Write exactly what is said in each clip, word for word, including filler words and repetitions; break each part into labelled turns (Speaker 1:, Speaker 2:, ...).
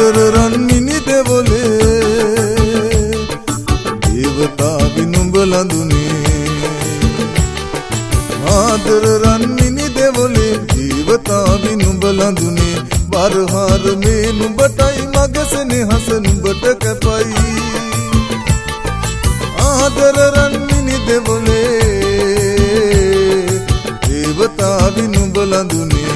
Speaker 1: ආදර රන් මිනි දෙවොලේ දේවතාවි නුඹ ලඳුනේ ආදර රන් මිනි දෙවොලේ දේවතාවි නුඹ ලඳුනේ වරහාර මේ නුඹටයි මගේ සෙනෙහස නුඹට කැපයි ආදර රන් මිනි දෙවොලේ දේවතාවි නුඹ ලඳුනේ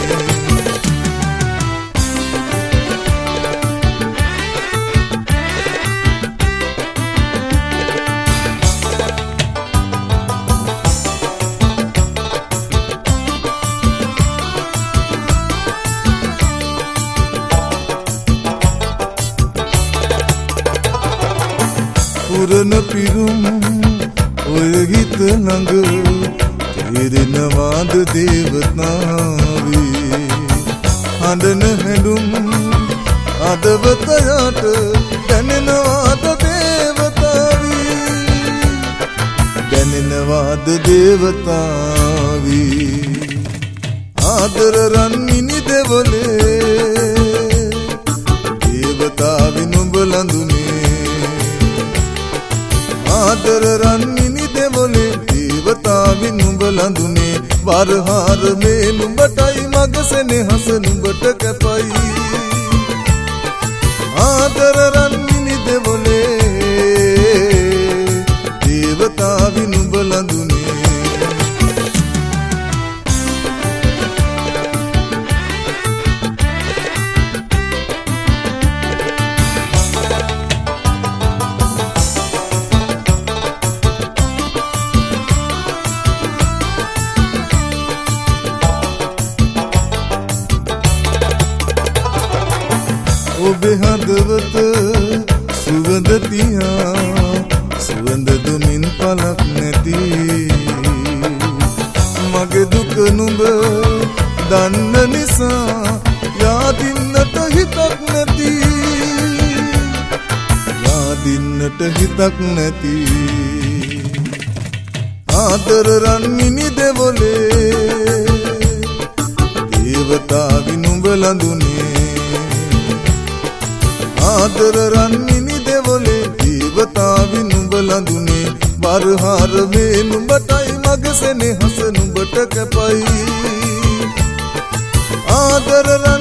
Speaker 1: පුරන පිරුම් ඔය හිත ළඟ තේරෙනවාද දේවතාවි හඬන හැඬුම් අදවතයට දැනෙනවාද දේවතාවි දැනෙනවාද දේවතාවි ආදර රන් මිනි දෙවොලේ දේවතාවි නුඹ ලඳුනේ ආදර රන් මිනි දෙවොලේ දේවතාවි නුඹ ලඳුනේ වරහාර මේ නුඹටයි මගේ සෙනෙහස නුඹට කැපයි ආදර රන් මිනි දෙවොලේ දේවතාවි නුඹ ලඳුනේ ඔබේ හදවත සුවඳ තියා සුවඳ දුමින් පලක් නැති මගේ දුක නුඹ දන්න නිසා යාදින්නට හිතක් නැති යාදින්නට හිතක් නැති ආදර රන් මිනි දෙවොලේ දේවතාවි නුඹ ලඳුනේ ආදර රන් මිනි දෙවොලේ දේවතාවි නුඹ ලඳුනේ වරහාර මේ නුඹටයි මගේ සෙනෙහස නුඹට කැපයි ආදර